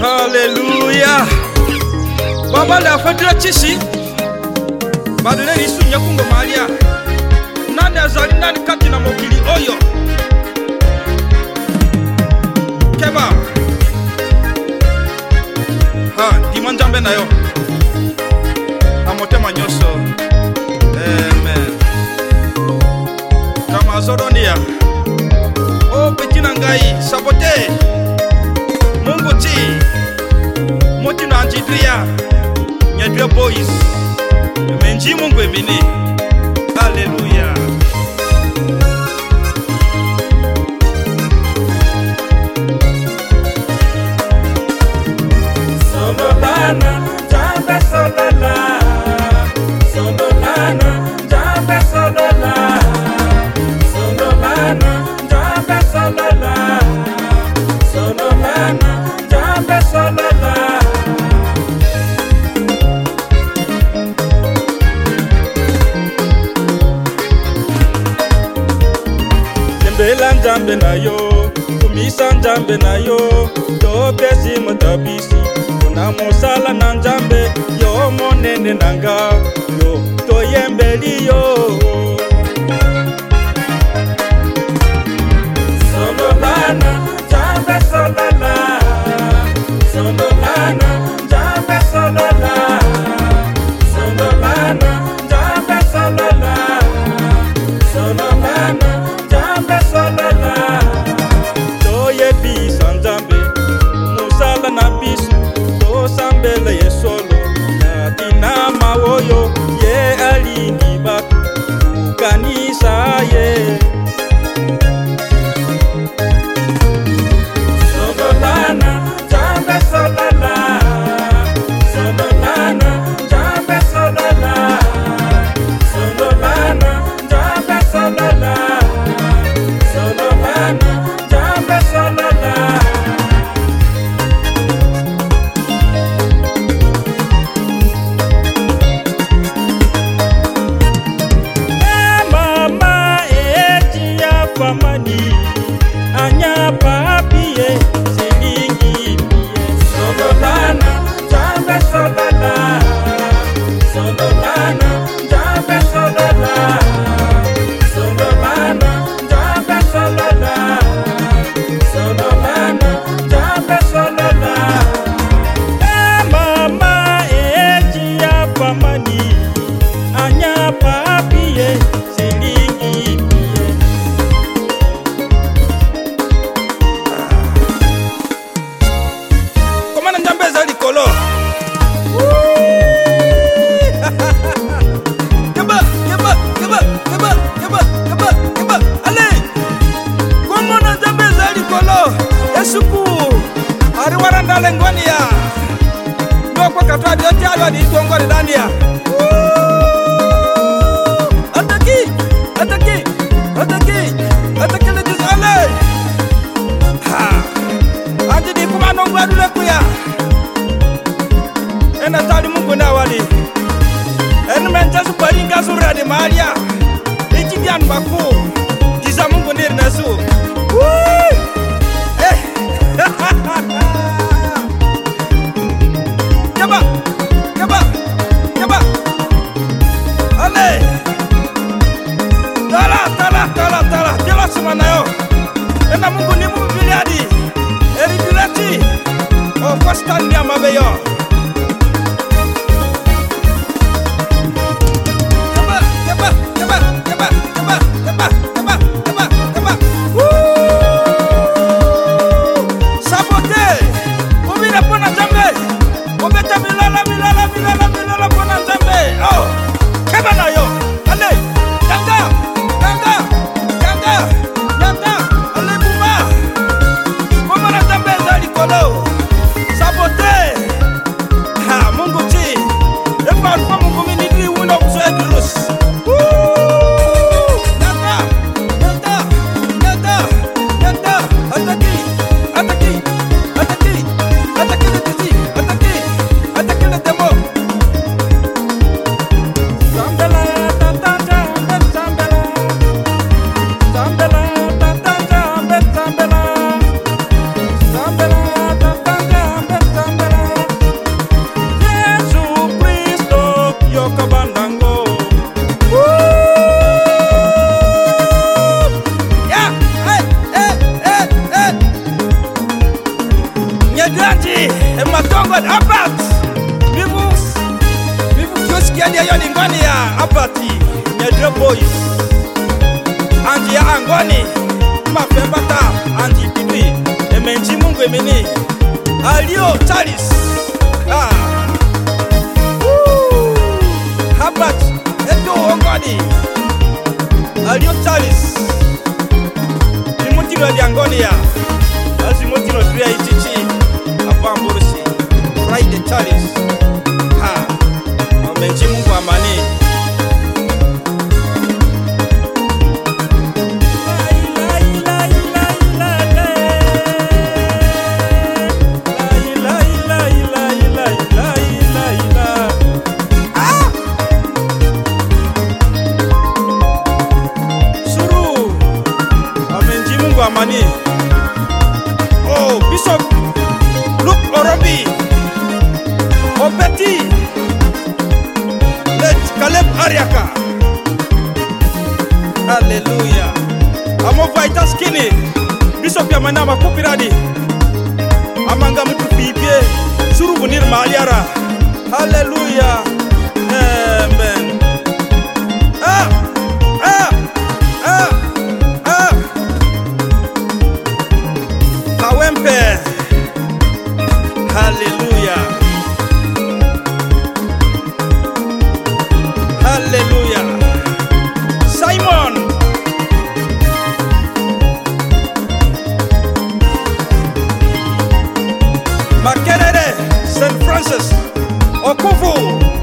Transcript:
Haleluya. Baba la fadila chisi badele lisu nyakungo malia nani azali nani kati na mokili oyo keba ha dimanjambe na yo na motema nyoso amen kama zoronia o petina ngai sabote Mungu ti moti na anjidria nyadria boys menji Mungu ebini. Haleluya. Sololana jambe solola sololana jambe solola sololana jambe solola sololana jambe solola Tembela njambe na yo kumisa njambe na yo topesi motabisi kuna mosala na njambe yo monene nanga yo toyembeli yo sololana jambe solola sololana jambe solola sololana jambe solola sololana jambe solola toye bisa njambe musala na bisu tosambele ye solo na tina mawoyo ye alindi batu kukanisa ye sololana jambe solola sololana jambe solola sololana jambe solola sololana jambe solola mama etia famani anya papie silingi sololana jambe solola sololana jambe solola sololana jambe solola sololana jambe solola mama etia famani anya papie silingi Komana njambe za likolo Keba keba keba keba keba keba keba ale komana njambe za likolo Yesuku ari waranda lengonia ndoko katwa diote alwa ni tongo ndania ataki ataki ataki ataki le disale ha ati di kumano ngwadule kuya ena tali Mungu na wali enu menjasu paringa sura de maria iki bian baku kisa Mungu ndir nasu eh keba keba keba ale tala semana yo ena Mungu ni Mungu biliadi eri bilati o pastan dia mabeyo Ematongo Abat. Vivu kiosikia dia yoni ngoni ya Abati. Nyadre Boys. Anji ya Angoni. Mafembata. Anji Pipi. Emenji Mungu emeni. Alio Charles. Abat. Eto Ongoni. Alio Charles. Nimutiro ya Angoni ya. Azimutiro Drea Ichichi. Abamburusi. Friday Charles. Omenji Mungu amani. Suru. Omenji Mungu amani. Oh, Bishop Luke Orobi. Opeti. Let Caleb Ariaka. Hallelujah. Amo Vaita Skinny. Bishop ya manama kupiradi. Amanga mtu pipie. Suru bunir maliara. Hallelujah. Amen. Kawempe. Hallelujah. Hallelujah. Simon. Makerere. St. Francis. Okufu.